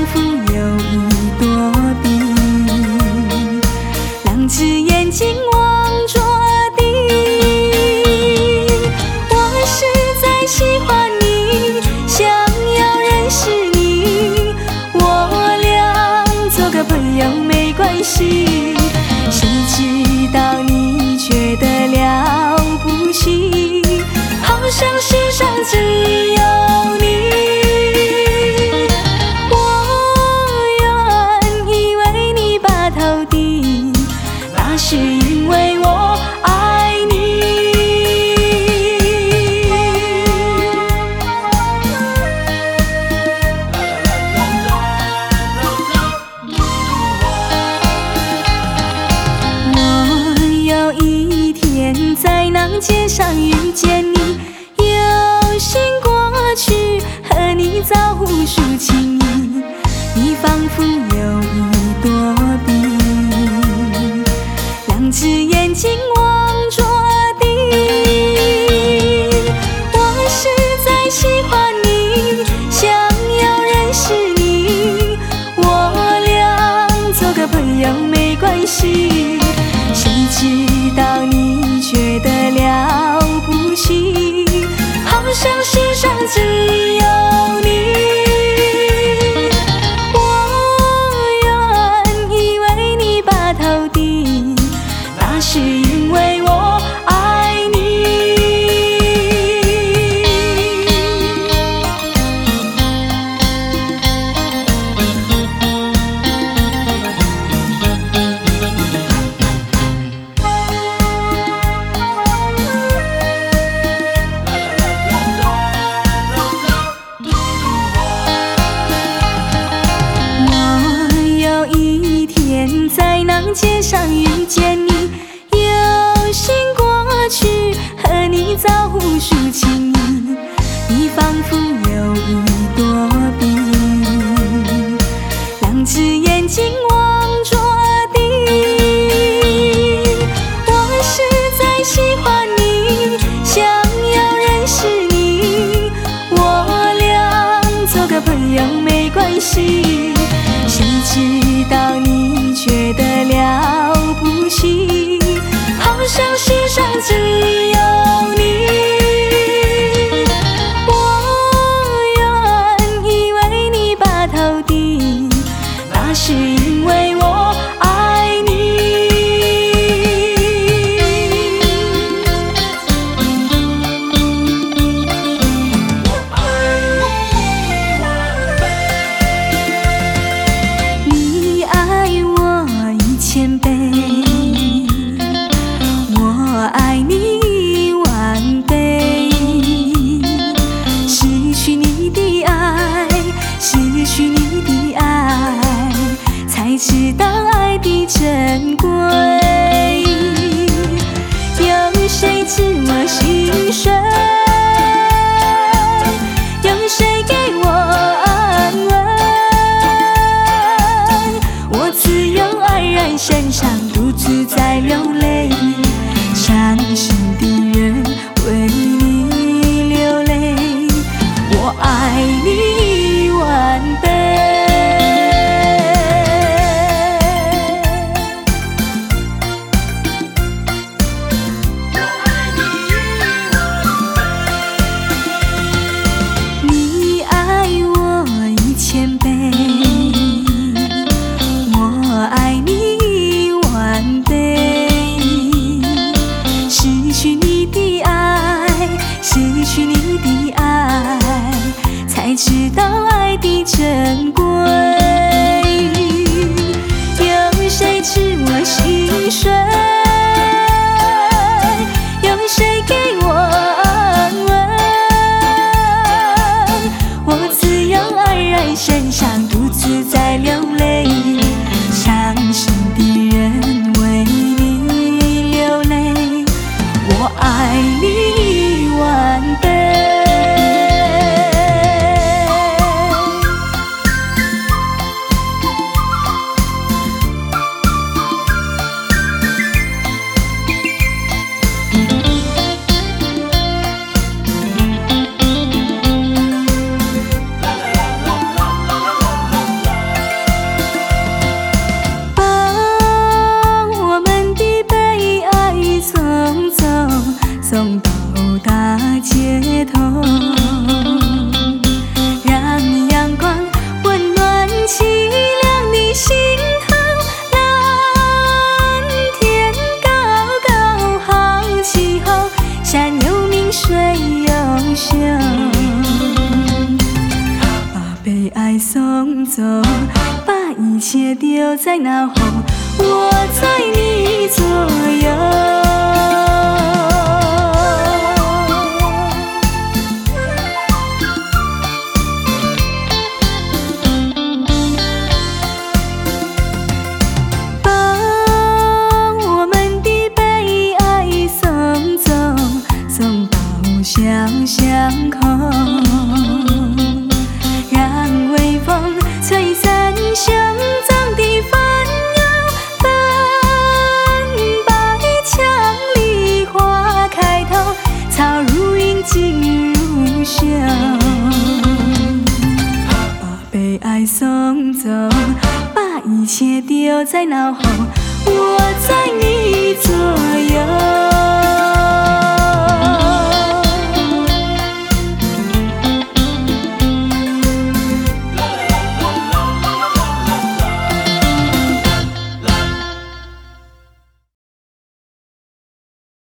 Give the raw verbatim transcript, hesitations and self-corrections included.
佛有一朵碧，两只眼睛望着地。我实在喜欢你，想要认识你，我俩做个朋友没关系。谁知道你觉得了不起，好像世上只有你。那是因为我爱你。我有一天在那街上遇见你，有心过去和你造无数情谊，你仿佛有一朵碧，两只眼睛望着地。我实在喜欢你，想要认识你，我俩做个朋友没关系。谁知道你觉得了不起，好像世上只有你。是因为我爱你。我有一天在那街上遇见你，心过去和你造无数情谊，你仿佛有一朵碧，两只眼睛望着地。我实在喜欢你，想要认识你，我俩做个朋友没关系。谁知道你觉得了不起，好像世上只有你。我原以为你把头低，那是因为我爱你。你爱我一千倍，我爱你万倍。失去你的爱，失去你的爱，才知道爱的珍贵。有谁知我心碎？有谁给我安慰？我自由安然身上，独自在流泪。伤心的人为你流泪，我爱你万倍。你爱我一千倍，我爱你万倍。失去你的爱，失去你的爱，才知道爱的珍贵。有谁知我心碎？有谁给我安慰？我自由安然身上，独自在流泪。伤心的人为你流泪，我爱你万倍。 爱送走，把一切丢在脑后，我在你左右。相相扣，让微风吹散胸中的烦忧。粉白墙里花开头，草如茵景如绣。把被爱送走，把一切丢在脑后，我在你左右。